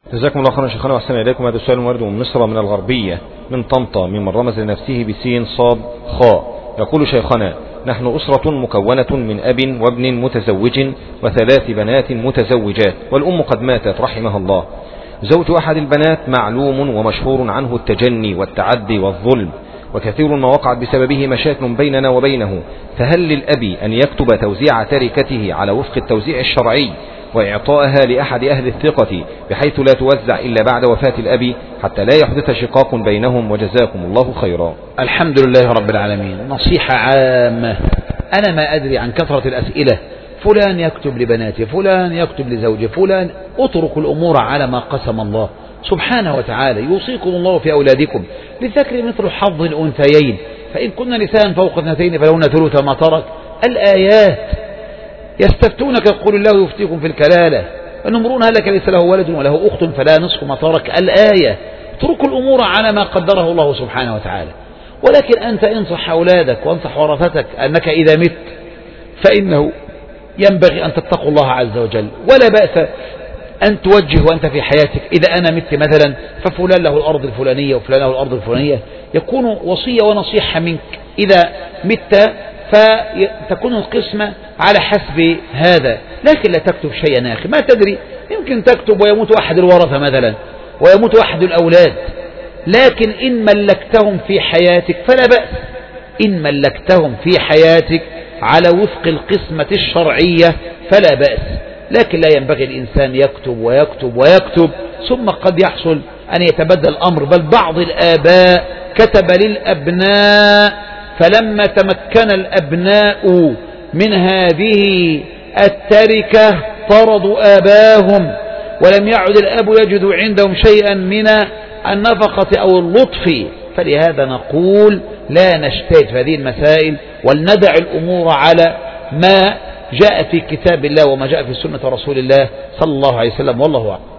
جزاكم الله خيرا شيخنا واحسن اليكم. هذا السؤال وارد من مصر من الغربية من طنطا ممن رمز لنفسه بسين صاد خاء. يقول شيخنا: نحن أسرة مكونة من أب وابن متزوج وثلاث بنات متزوجات، والأم قد ماتت رحمها الله. زوج أحد البنات معلوم ومشهور عنه التجني والتعدي والظلم، وكثير ما وقعت بسببه مشاكل بيننا وبينه، فهل للأب أن يكتب توزيع تركته على وفق التوزيع الشرعي وإعطائها لأحد أهل الثقة بحيث لا توزع إلا بعد وفاة الأب حتى لا يحدث شقاق بينهم؟ وجزاكم الله خيرا. الحمد لله رب العالمين. نصيحة عامة، أنا ما أدري عن كثرة الأسئلة، فلان يكتب لبناته، فلان يكتب لزوجه، فلان. اتركوا الأمور على ما قسم الله سبحانه وتعالى. يوصيكم الله في أولادكم للذكر مثل حظ الأنثيين، فإن كن نساء فوق اثنتين فلهن ثلث ما ترك. الآيات: يستفتونك يقول الله يفتيكم في الكلالة أن امرؤ هلك ليس له ولد وله أخت فلا نصف ما ترك. الآية. اتركوا الأمور على ما قدره الله سبحانه وتعالى. ولكن أنت انصح أولادك وانصح ورثتك أنك إذا مت فإنه ينبغي أن تتقوا الله عز وجل، ولا بأس أن توجه وأنت في حياتك. إذا أنا مت مثلا ففلان له الأرض الفلانية وفلان له الأرض الفلانية، يكون وصية ونصيحة منك. إذا مت فتكون القسمة على حسب هذا، لكن لا تكتب شيئا يا أخي، ما تدري، يمكن تكتب ويموت أحد الورثة مثلا ويموت أحد الأولاد. لكن إن ملكتهم في حياتك فلا بأس، إن ملكتهم في حياتك على وفق القسمة الشرعية فلا بأس. لكن لا ينبغي الإنسان يكتب ويكتب ويكتب ثم قد يحصل أن يتبدل الأمر. بل بعض الآباء كتب للأبناء فلما تمكن الأبناء من هذه التركة طردوا آباهم، ولم يعد الأب يجد عندهم شيئا من النفقة أو اللطف. فلهذا نقول لا نجتهد في هذه المسائل، ولندع الأمور على ما جاء في كتاب الله وما جاء في سنة رسول الله صلى الله عليه وسلم، والله أعلم.